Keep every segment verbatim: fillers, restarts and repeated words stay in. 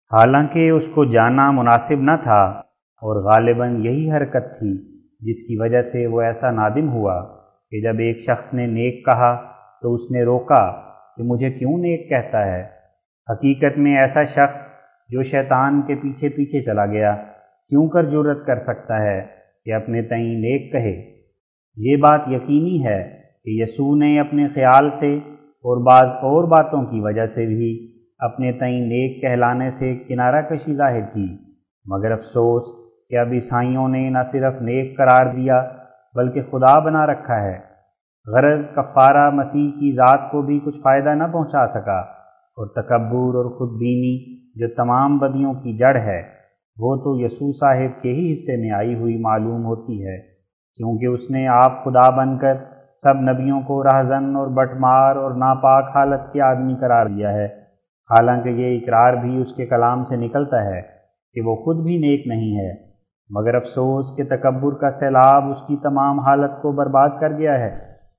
حالانکہ اس کو جانا مناسب نہ تھا، اور غالباً یہی حرکت تھی جس کی وجہ سے وہ ایسا نادم ہوا کہ جب ایک شخص نے نیک کہا تو اس نے روکا کہ مجھے کیوں نیک کہتا ہے۔ حقیقت میں ایسا شخص جو شیطان کے پیچھے پیچھے چلا گیا کیوں کر جرأت کر سکتا ہے کہ اپنے تئیں نیک کہے؟ یہ بات یقینی ہے کہ یسوع نے اپنے خیال سے اور بعض اور باتوں کی وجہ سے بھی اپنے تئیں نیک کہلانے سے کنارہ کشی ظاہر کی، مگر افسوس کہ اب عیسائیوں نے نہ صرف نیک قرار دیا بلکہ خدا بنا رکھا ہے۔ غرض کفارہ مسیح کی ذات کو بھی کچھ فائدہ نہ پہنچا سکا، اور تکبر اور خود بینی جو تمام بدیوں کی جڑ ہے وہ تو یسوع صاحب کے ہی حصے میں آئی ہوئی معلوم ہوتی ہے، کیونکہ اس نے آپ خدا بن کر سب نبیوں کو راہزن اور بٹمار اور ناپاک حالت کے آدمی قرار دیا ہے، حالانکہ یہ اقرار بھی اس کے کلام سے نکلتا ہے کہ وہ خود بھی نیک نہیں ہے، مگر افسوس کہ تکبر کا سیلاب اس کی تمام حالت کو برباد کر گیا ہے۔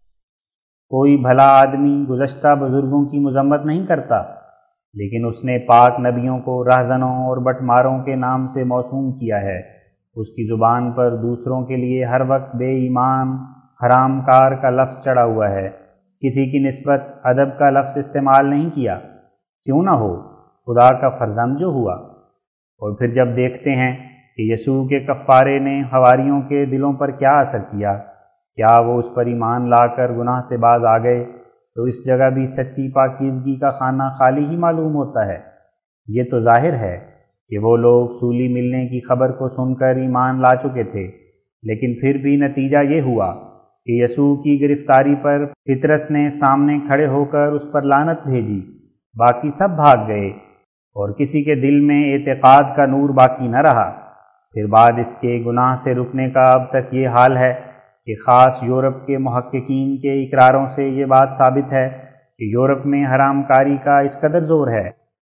کوئی بھلا آدمی گزشتہ بزرگوں کی مذمت نہیں کرتا، لیکن اس نے پاک نبیوں کو راہزنوں اور بٹماروں کے نام سے موسوم کیا ہے۔ اس کی زبان پر دوسروں کے لیے ہر وقت بے ایمان، حرام کار کا لفظ چڑھا ہوا ہے، کسی کی نسبت ادب کا لفظ استعمال نہیں کیا، کیوں نہ ہو خدا کا فرزند جو ہوا۔ اور پھر جب دیکھتے ہیں کہ یسوع کے کفارے نے حواریوں کے دلوں پر کیا اثر کیا، کیا وہ اس پر ایمان لا کر گناہ سے باز آ گئے، تو اس جگہ بھی سچی پاکیزگی کا خانہ خالی ہی معلوم ہوتا ہے۔ یہ تو ظاہر ہے کہ وہ لوگ سولی ملنے کی خبر کو سن کر ایمان لا چکے تھے، لیکن پھر بھی نتیجہ یہ ہوا کہ یسوع کی گرفتاری پر پطرس نے سامنے کھڑے ہو کر اس پر لعنت بھیجی، باقی سب بھاگ گئے اور کسی کے دل میں اعتقاد کا نور باقی نہ رہا۔ پھر بعد اس کے گناہ سے رکنے کا اب تک یہ حال ہے کہ خاص یورپ کے محققین کے اقراروں سے یہ بات ثابت ہے کہ یورپ میں حرام کاری کا اس قدر زور ہے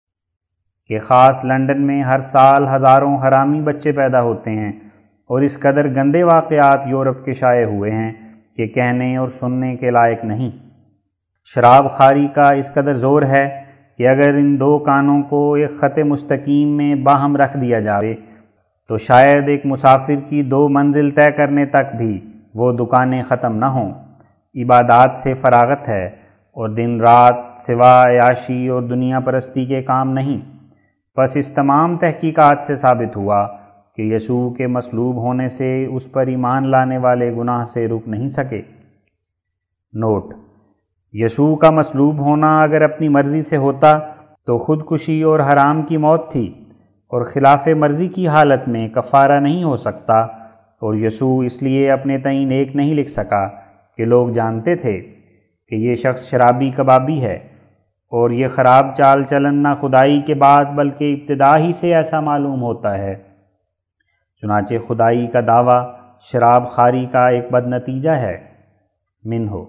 کہ خاص لندن میں ہر سال ہزاروں حرامی بچے پیدا ہوتے ہیں، اور اس قدر گندے واقعات یورپ کے شائع ہوئے ہیں کہ کہنے اور سننے کے لائق نہیں۔ شراب خواری کا اس قدر زور ہے کہ اگر ان دو کانوں کو ایک خط مستقیم میں باہم رکھ دیا جائے تو شاید ایک مسافر کی دو منزل طے کرنے تک بھی وہ دکانیں ختم نہ ہوں۔ عبادات سے فراغت ہے اور دن رات سوا عیاشی اور دنیا پرستی کے کام نہیں۔ بس اس تمام تحقیقات سے ثابت ہوا کہ یسوع کے مصلوب ہونے سے اس پر ایمان لانے والے گناہ سے رک نہیں سکے۔ نوٹ: یسوع کا مصلوب ہونا اگر اپنی مرضی سے ہوتا تو خودکشی اور حرام کی موت تھی، اور خلاف مرضی کی حالت میں کفارہ نہیں ہو سکتا، اور یسوع اس لیے اپنے تئیں نیک نہیں لکھ سکا کہ لوگ جانتے تھے کہ یہ شخص شرابی کبابی ہے، اور یہ خراب چال چلن نہ خدائی کے بعد بلکہ ابتدا ہی سے ایسا معلوم ہوتا ہے۔ چنانچہ خدائی کا دعویٰ شراب خواری کا ایک بد نتیجہ ہے۔ من ہو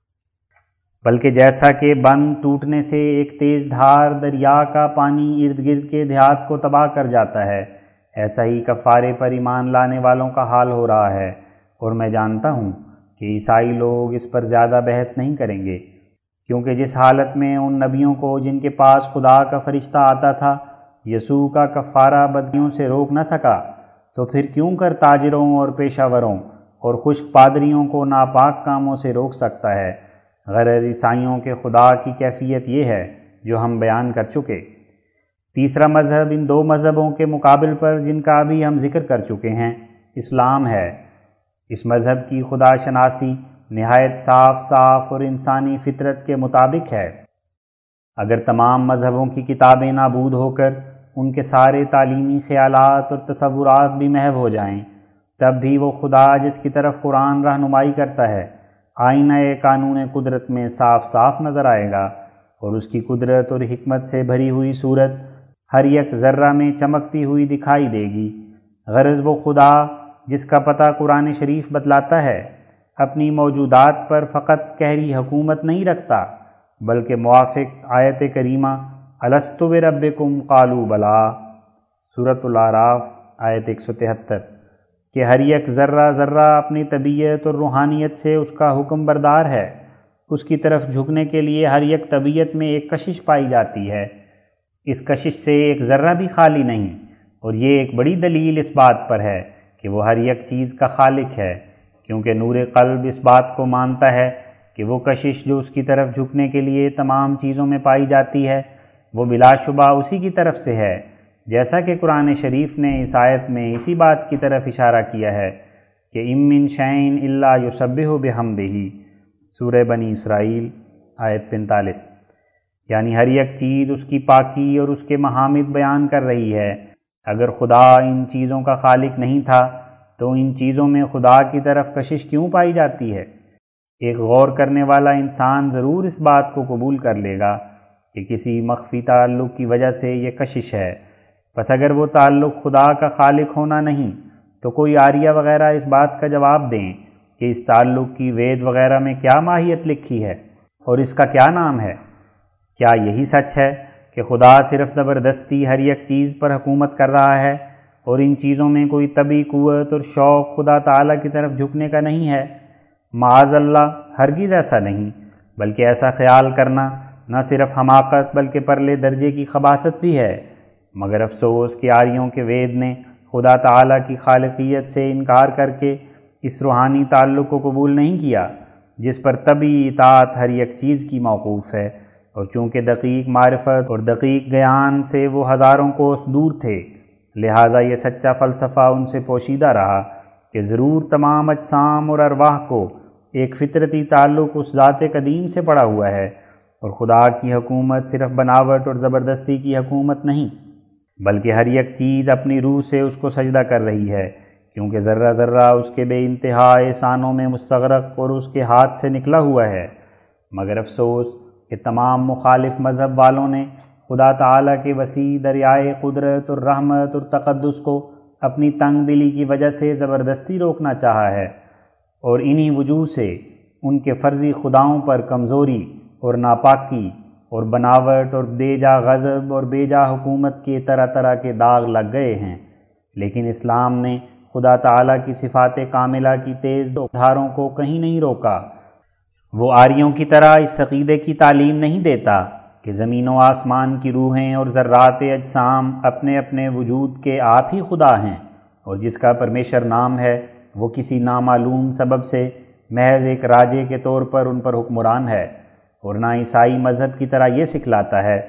بلکہ جیسا کہ بند ٹوٹنے سے ایک تیز دھار دریا کا پانی ارد گرد کے دیہات کو تباہ کر جاتا ہے، ایسا ہی کفارے پر ایمان لانے والوں کا حال ہو رہا ہے، اور میں جانتا ہوں کہ عیسائی لوگ اس پر زیادہ بحث نہیں کریں گے، کیونکہ جس حالت میں ان نبیوں کو جن کے پاس خدا کا فرشتہ آتا تھا یسوع کا کفارہ بدیوں سے روک نہ سکا، تو پھر کیوں کر تاجروں اور پیشہ وروں اور خشک پادریوں کو ناپاک کاموں سے روک سکتا ہے۔ غرض عیسائیوں کے خدا کی کیفیت یہ ہے جو ہم بیان کر چکے۔ تیسرا مذہب ان دو مذہبوں کے مقابل پر جن کا ابھی ہم ذکر کر چکے ہیں اسلام ہے۔ اس مذہب کی خدا شناسی نہایت صاف صاف اور انسانی فطرت کے مطابق ہے۔ اگر تمام مذہبوں کی کتابیں نابود ہو کر ان کے سارے تعلیمی خیالات اور تصورات بھی محو ہو جائیں، تب بھی وہ خدا جس کی طرف قرآن رہنمائی کرتا ہے آئینہ قانون قدرت میں صاف صاف نظر آئے گا، اور اس کی قدرت اور حکمت سے بھری ہوئی صورت ہر یک ذرہ میں چمکتی ہوئی دکھائی دے گی۔ غرض وہ خدا جس کا پتہ قرآن شریف بتلاتا ہے اپنی موجودات پر فقط قہری حکومت نہیں رکھتا، بلکہ موافق آیت کریمہ الست بربکم قالوا بلا سورۃ الاعراف آیت ایک سو تہتر کہ ہر یک ذرہ ذرہ اپنی طبیعت اور روحانیت سے اس کا حکم بردار ہے، اس کی طرف جھکنے کے لیے ہر یک طبیعت میں ایک کشش پائی جاتی ہے۔ اس کشش سے ایک ذرہ بھی خالی نہیں، اور یہ ایک بڑی دلیل اس بات پر ہے کہ وہ ہر یک چیز کا خالق ہے، کیونکہ نور قلب اس بات کو مانتا ہے کہ وہ کشش جو اس کی طرف جھکنے کے لیے تمام چیزوں میں پائی جاتی ہے وہ بلا شبہ اسی کی طرف سے ہے، جیسا کہ قرآن شریف نے اس آیت میں اسی بات کی طرف اشارہ کیا ہے کہ ام من شیء الا یسبح بحمدہ، سورہ بنی اسرائیل آیت پینتالیس۔ یعنی ہر یک چیز اس کی پاکی اور اس کے محامد بیان کر رہی ہے۔ اگر خدا ان چیزوں کا خالق نہیں تھا تو ان چیزوں میں خدا کی طرف کشش کیوں پائی جاتی ہے؟ ایک غور کرنے والا انسان ضرور اس بات کو قبول کر لے گا کہ کسی مخفی تعلق کی وجہ سے یہ کشش ہے۔ پس اگر وہ تعلق خدا کا خالق ہونا نہیں تو کوئی آریہ وغیرہ اس بات کا جواب دیں کہ اس تعلق کی وید وغیرہ میں کیا ماہیت لکھی ہے اور اس کا کیا نام ہے؟ کیا یہی سچ ہے کہ خدا صرف زبردستی ہر یک چیز پر حکومت کر رہا ہے اور ان چیزوں میں کوئی طبعی قوت اور شوق خدا تعالیٰ کی طرف جھکنے کا نہیں ہے؟ معاذ اللہ، ہرگز ایسا نہیں، بلکہ ایسا خیال کرنا نہ صرف حماقت بلکہ پرلے درجے کی خباثت بھی ہے۔ مگر افسوس کہ آریوں کے وید نے خدا تعالیٰ کی خالقیت سے انکار کر کے اس روحانی تعلق کو قبول نہیں کیا جس پر طبعی اطاعت ہر یک چیز کی موقوف ہے، اور چونکہ دقیق معرفت اور دقیق گیان سے وہ ہزاروں کوس دور تھے، لہٰذا یہ سچا فلسفہ ان سے پوشیدہ رہا کہ ضرور تمام اجسام اور ارواح کو ایک فطرتی تعلق اس ذات قدیم سے پڑا ہوا ہے، اور خدا کی حکومت صرف بناوٹ اور زبردستی کی حکومت نہیں بلکہ ہر یک چیز اپنی روح سے اس کو سجدہ کر رہی ہے، کیونکہ ذرہ ذرہ اس کے بے انتہا احسانوں میں مستغرق اور اس کے ہاتھ سے نکلا ہوا ہے۔ مگر افسوس کہ تمام مخالف مذہب والوں نے خدا تعالیٰ کے وسیع دریائے قدرت اور رحمت اور تقدس کو اپنی تنگ دلی کی وجہ سے زبردستی روکنا چاہا ہے، اور انہی وجوہ سے ان کے فرضی خداؤں پر کمزوری اور ناپاکی اور بناوٹ اور بے جا غضب اور بے جا حکومت کے طرح طرح کے داغ لگ گئے ہیں۔ لیکن اسلام نے خدا تعالیٰ کی صفات کاملہ کی تیز دھاروں کو کہیں نہیں روکا۔ وہ آریوں کی طرح اس عقیدے کی تعلیم نہیں دیتا کہ زمین و آسمان کی روحیں اور ذرات اجسام اپنے اپنے وجود کے آپ ہی خدا ہیں، اور جس کا پرمیشر نام ہے وہ کسی نامعلوم سبب سے محض ایک راجے کے طور پر ان پر حکمران ہے، اور نہ عیسائی مذہب کی طرح یہ سکھلاتا ہے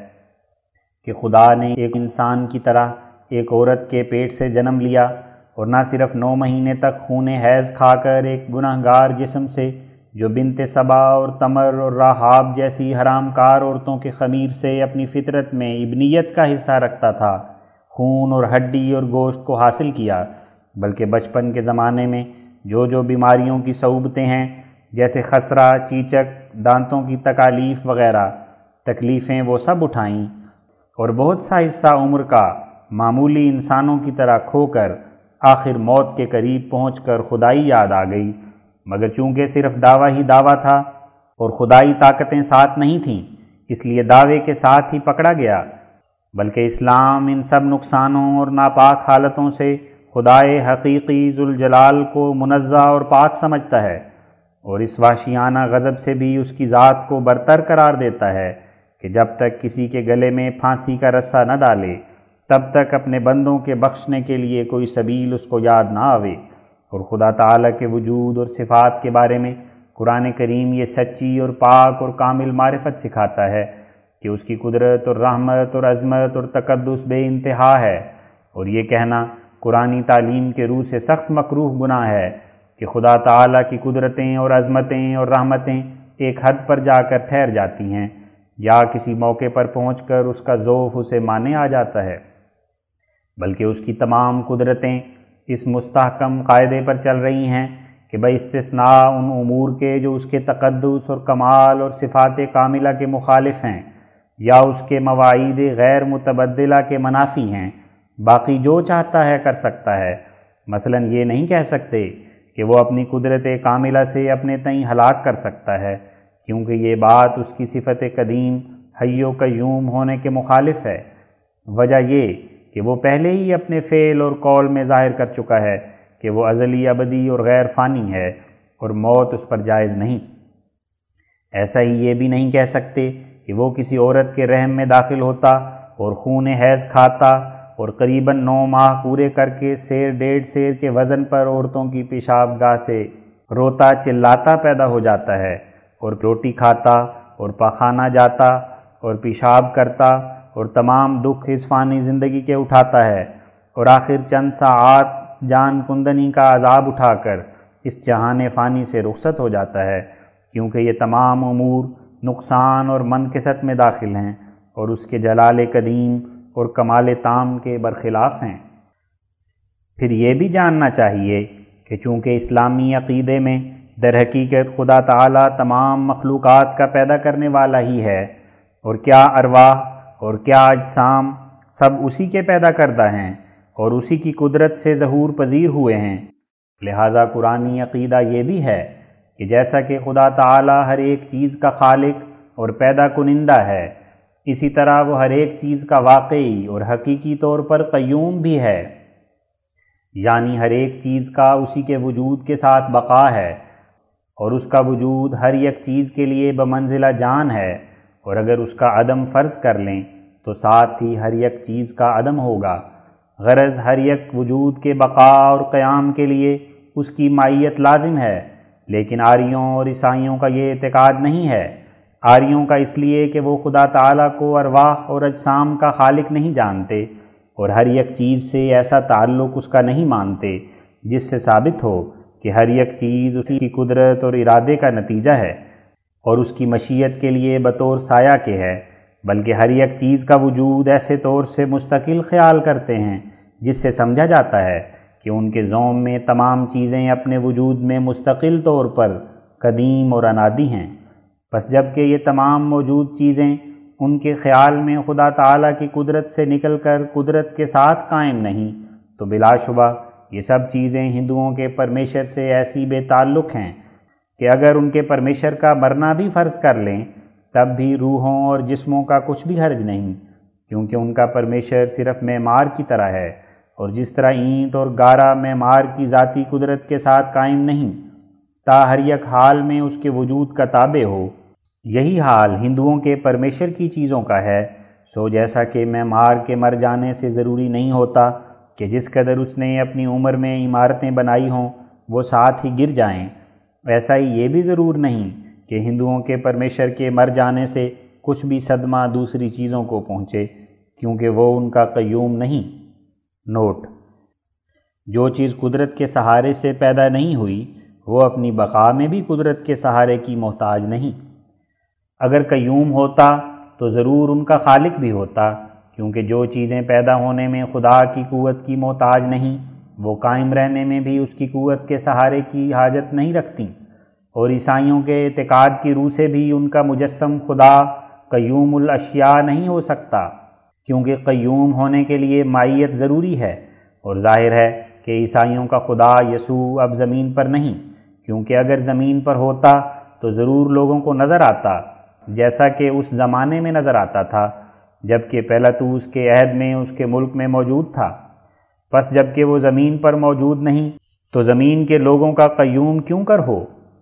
کہ خدا نے ایک انسان کی طرح ایک عورت کے پیٹ سے جنم لیا، اور نہ صرف نو مہینے تک خون حیض کھا کر ایک گناہ گار جسم سے جو بنت سبا اور تمر اور راہاب جیسی حرام کار عورتوں کے خمیر سے اپنی فطرت میں ابنیت کا حصہ رکھتا تھا خون اور ہڈی اور گوشت کو حاصل کیا، بلکہ بچپن کے زمانے میں جو جو بیماریوں کی صعوبتیں ہیں جیسے خسرہ، چیچک، دانتوں کی تکالیف وغیرہ تکلیفیں وہ سب اٹھائیں، اور بہت سا حصہ عمر کا معمولی انسانوں کی طرح کھو کر آخر موت کے قریب پہنچ کر خدائی یاد آ گئی۔ مگر چونکہ صرف دعویٰ ہی دعویٰ تھا اور خدائی طاقتیں ساتھ نہیں تھیں، اس لیے دعوے کے ساتھ ہی پکڑا گیا، بلکہ اسلام ان سب نقصانوں اور ناپاک حالتوں سے خدائے حقیقی ذوالجلال کو منزہ اور پاک سمجھتا ہے، اور اس وحشیانہ غضب سے بھی اس کی ذات کو برتر قرار دیتا ہے کہ جب تک کسی کے گلے میں پھانسی کا رسہ نہ ڈالے تب تک اپنے بندوں کے بخشنے کے لیے کوئی سبیل اس کو یاد نہ آوے۔ اور خدا تعالیٰ کے وجود اور صفات کے بارے میں قرآن کریم یہ سچی اور پاک اور کامل معرفت سکھاتا ہے کہ اس کی قدرت اور رحمت اور عظمت اور تقدس بے انتہا ہے، اور یہ کہنا قرآنی تعلیم کے روح سے سخت مکروہ گناہ ہے کہ خدا تعالیٰ کی قدرتیں اور عظمتیں اور رحمتیں ایک حد پر جا کر ٹھہر جاتی ہیں، یا کسی موقع پر پہنچ کر اس کا ذوف اسے مانے آ جاتا ہے، بلکہ اس کی تمام قدرتیں اس مستحکم قاعدے پر چل رہی ہیں کہ بہ استثناء ان امور کے جو اس کے تقدس اور کمال اور صفات کاملہ کے مخالف ہیں یا اس کے مواعید غیر متبدلہ کے منافی ہیں، باقی جو چاہتا ہے کر سکتا ہے۔ مثلا یہ نہیں کہہ سکتے کہ وہ اپنی قدرت کاملہ سے اپنے تئیں ہلاک کر سکتا ہے، کیونکہ یہ بات اس کی صفت قدیم حی و قیوم ہونے کے مخالف ہے۔ وجہ یہ کہ وہ پہلے ہی اپنے فعل اور قول میں ظاہر کر چکا ہے کہ وہ ازلی ابدی اور غیر فانی ہے، اور موت اس پر جائز نہیں۔ ایسا ہی یہ بھی نہیں کہہ سکتے کہ وہ کسی عورت کے رحم میں داخل ہوتا اور خون حیض کھاتا اور قریباً نو ماہ پورے کر کے سیر ڈیڑھ سیر کے وزن پر عورتوں کی پیشاب گاہ سے روتا چلاتا پیدا ہو جاتا ہے، اور روٹی کھاتا اور پاخانہ جاتا اور پیشاب کرتا اور تمام دکھ اس فانی زندگی کے اٹھاتا ہے، اور آخر چند ساعات جان کندنی کا عذاب اٹھا کر اس جہان فانی سے رخصت ہو جاتا ہے، کیونکہ یہ تمام امور نقصان اور منکست میں داخل ہیں اور اس کے جلال قدیم اور کمال تام کے برخلاف ہیں۔ پھر یہ بھی جاننا چاہیے کہ چونکہ اسلامی عقیدے میں در حقیقت خدا تعالی تمام مخلوقات کا پیدا کرنے والا ہی ہے، اور کیا ارواح اور کیا اجسام سب اسی کے پیدا کردہ ہیں اور اسی کی قدرت سے ظہور پذیر ہوئے ہیں، لہذا قرآنی عقیدہ یہ بھی ہے کہ جیسا کہ خدا تعالی ہر ایک چیز کا خالق اور پیدا کنندہ ہے، اسی طرح وہ ہر ایک چیز کا واقعی اور حقیقی طور پر قیوم بھی ہے، یعنی ہر ایک چیز کا اسی کے وجود کے ساتھ بقا ہے، اور اس کا وجود ہر ایک چیز کے لیے بمنزلہ جان ہے، اور اگر اس کا عدم فرض کر لیں تو ساتھ ہی ہر ایک چیز کا عدم ہوگا۔ غرض ہر ایک وجود کے بقا اور قیام کے لیے اس کی معیت لازم ہے، لیکن آریوں اور عیسائیوں کا یہ اعتقاد نہیں ہے۔ آریوں کا اس لیے کہ وہ خدا تعالیٰ کو ارواح اور اجسام کا خالق نہیں جانتے، اور ہر ایک چیز سے ایسا تعلق اس کا نہیں مانتے جس سے ثابت ہو کہ ہر ایک چیز اسی کی قدرت اور ارادے کا نتیجہ ہے اور اس کی مشیت کے لیے بطور سایہ کے ہے، بلکہ ہر ایک چیز کا وجود ایسے طور سے مستقل خیال کرتے ہیں جس سے سمجھا جاتا ہے کہ ان کے ذوم میں تمام چیزیں اپنے وجود میں مستقل طور پر قدیم اور انادی ہیں۔ پس جب کہ یہ تمام موجود چیزیں ان کے خیال میں خدا تعالیٰ کی قدرت سے نکل کر قدرت کے ساتھ قائم نہیں، تو بلا شبہ یہ سب چیزیں ہندوؤں کے پرمیشر سے ایسی بے تعلق ہیں کہ اگر ان کے پرمیشر کا مرنا بھی فرض کر لیں تب بھی روحوں اور جسموں کا کچھ بھی حرج نہیں، کیونکہ ان کا پرمیشر صرف معمار کی طرح ہے، اور جس طرح اینٹ اور گارا معمار کی ذاتی قدرت کے ساتھ قائم نہیں تا ہر یک حال میں اس کے وجود کا تابع ہو، یہی حال ہندوؤں کے پرمیشر کی چیزوں کا ہے۔ سو جیسا کہ معمار کے مر جانے سے ضروری نہیں ہوتا کہ جس قدر اس نے اپنی عمر میں عمارتیں بنائی ہوں وہ ساتھ ہی گر جائیں، ایسا ہی یہ بھی ضرور نہیں کہ ہندوؤں کے پرمیشر کے مر جانے سے کچھ بھی صدمہ دوسری چیزوں کو پہنچے، کیونکہ وہ ان کا قیوم نہیں۔ نوٹ: جو چیز قدرت کے سہارے سے پیدا نہیں ہوئی وہ اپنی بقا میں بھی قدرت کے سہارے کی محتاج نہیں۔ اگر قیوم ہوتا تو ضرور ان کا خالق بھی ہوتا، کیونکہ جو چیزیں پیدا ہونے میں خدا کی قوت کی محتاج نہیں وہ قائم رہنے میں بھی اس کی قوت کے سہارے کی حاجت نہیں رکھتیں، اور عیسائیوں کے اعتقاد کی روح سے بھی ان کا مجسم خدا قیوم الاشیاء نہیں ہو سکتا، کیونکہ قیوم ہونے کے لیے مائیت ضروری ہے، اور ظاہر ہے کہ عیسائیوں کا خدا یسوع اب زمین پر نہیں، کیونکہ اگر زمین پر ہوتا تو ضرور لوگوں کو نظر آتا جیسا کہ اس زمانے میں نظر آتا تھا جبکہ پیلاطوس کے عہد میں اس کے ملک میں موجود تھا۔ پس جب کہ وہ زمین پر موجود نہیں تو زمین کے لوگوں کا قیوم کیوں کر ہو؟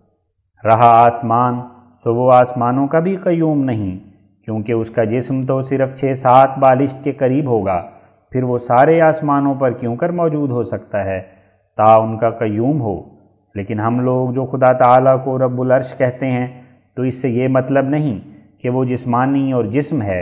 رہا آسمان، سو وہ آسمانوں کا بھی قیوم نہیں، کیونکہ اس کا جسم تو صرف چھ سات بالشت کے قریب ہوگا، پھر وہ سارے آسمانوں پر کیوں کر موجود ہو سکتا ہے تا ان کا قیوم ہو۔ لیکن ہم لوگ جو خدا تعالیٰ کو رب العرش کہتے ہیں تو اس سے یہ مطلب نہیں کہ وہ جسمانی اور جسم ہے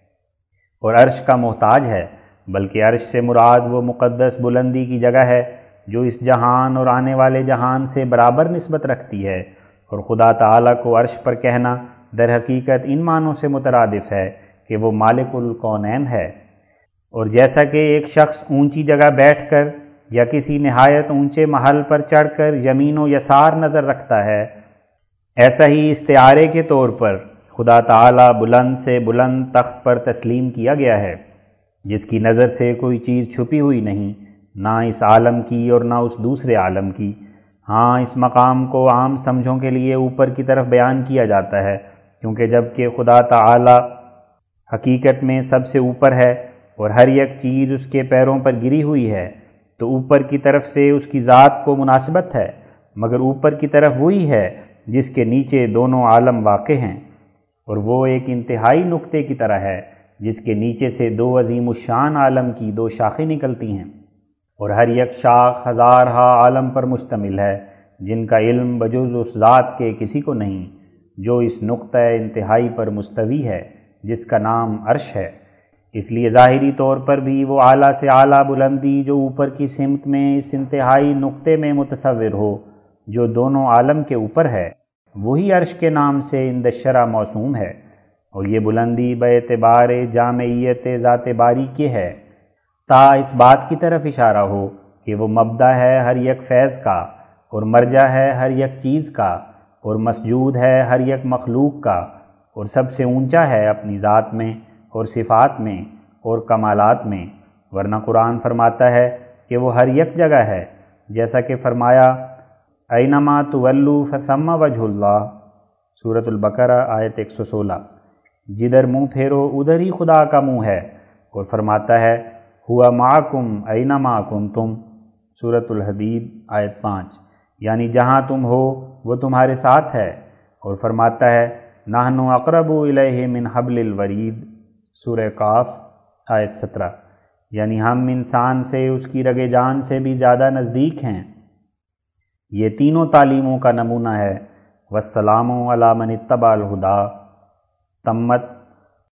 اور عرش کا محتاج ہے، بلکہ عرش سے مراد وہ مقدس بلندی کی جگہ ہے جو اس جہان اور آنے والے جہان سے برابر نسبت رکھتی ہے، اور خدا تعالیٰ کو عرش پر کہنا در حقیقت ان معنوں سے مترادف ہے کہ وہ مالک الکونین ہے۔ اور جیسا کہ ایک شخص اونچی جگہ بیٹھ کر یا کسی نہایت اونچے محل پر چڑھ کر یمین و یسار نظر رکھتا ہے، ایسا ہی استعارے کے طور پر خدا تعالیٰ بلند سے بلند تخت پر تسلیم کیا گیا ہے، جس کی نظر سے کوئی چیز چھپی ہوئی نہیں، نہ اس عالم کی اور نہ اس دوسرے عالم کی۔ ہاں، اس مقام کو عام سمجھوں کے لیے اوپر کی طرف بیان کیا جاتا ہے، کیونکہ جب کہ خدا تعالیٰ حقیقت میں سب سے اوپر ہے اور ہر ایک چیز اس کے پیروں پر گری ہوئی ہے، تو اوپر کی طرف سے اس کی ذات کو مناسبت ہے، مگر اوپر کی طرف وہی ہے جس کے نیچے دونوں عالم واقع ہیں، اور وہ ایک انتہائی نقطے کی طرح ہے جس کے نیچے سے دو عظیم الشان عالم کی دو شاخیں نکلتی ہیں، اور ہر یک شاخ ہزارہا عالم پر مشتمل ہے، جن کا علم بجز اس ذات کے کسی کو نہیں جو اس نقطہ انتہائی پر مستوی ہے جس کا نام عرش ہے۔ اس لیے ظاہری طور پر بھی وہ اعلیٰ سے اعلیٰ بلندی جو اوپر کی سمت میں اس انتہائی نقطے میں متصور ہو جو دونوں عالم کے اوپر ہے، وہی عرش کے نام سے عند الشرع موسوم ہے، اور یہ بلندی بے اعتبار جامعیت ذات باری کے ہے، تا اس بات کی طرف اشارہ ہو کہ وہ مبدا ہے ہر یک فیض کا، اور مرجع ہے ہر یک چیز کا، اور مسجود ہے ہر یک مخلوق کا، اور سب سے اونچا ہے اپنی ذات میں اور صفات میں اور کمالات میں۔ ورنہ قرآن فرماتا ہے کہ وہ ہر یک جگہ ہے، جیسا کہ فرمایا اینما تولوا فثم وجہ اللہ، سورۃ البقرہ آیت ایک سو سولہ، جدھر منہ پھیرو ادھر ہی خدا کا منہ ہے، اور فرماتا ہے ہوا معکم اینما کنتم، سورۃ الحدید آیت پانچ، یعنی جہاں تم ہو وہ تمہارے ساتھ ہے، اور فرماتا ہے نحن اقرب الیہ من حبل الورید، سورہ قاف آیت سترہ، یعنی ہم انسان سے اس کی رگ جان سے بھی زیادہ نزدیک ہیں۔ یہ تینوں تعلیموں کا نمونہ ہے۔ والسلام علی من اتبع الہدی، تمت